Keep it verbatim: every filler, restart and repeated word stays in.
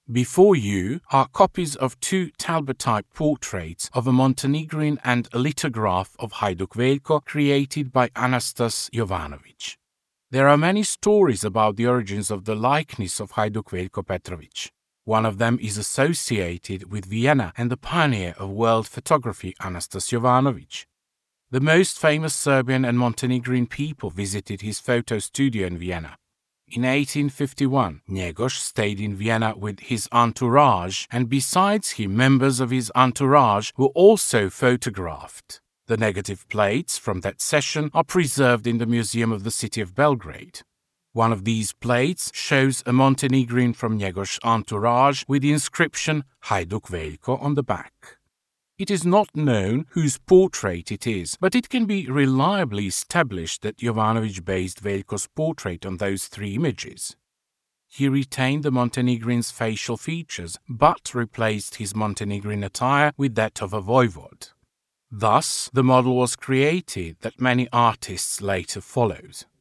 Before you are copies of two Talbot-type portraits of a Montenegrin and a lithograph of Hajduk Veljko created by Anastas Jovanović. There are many stories about the origins of the likeness of Hajduk Veljko Petrović. One of them is associated with Vienna and the pioneer of world photography Anastas Jovanović. The most famous Serbian and Montenegrin people visited his photo studio in Vienna. In eighteen fifty-one, Njegoš stayed in Vienna with his entourage, and besides him, members of his entourage were also photographed. The negative plates from that session are preserved in the Museum of the City of Belgrade. One of these plates shows a Montenegrin from Njegoš's entourage with the inscription Hajduk Veljko on the back. It is not known whose portrait it is, but it can be reliably established that Jovanović based Veljko's portrait on those three images. He retained the Montenegrin's facial features, but replaced his Montenegrin attire with that of a voivod. Thus, the model was created that many artists later followed.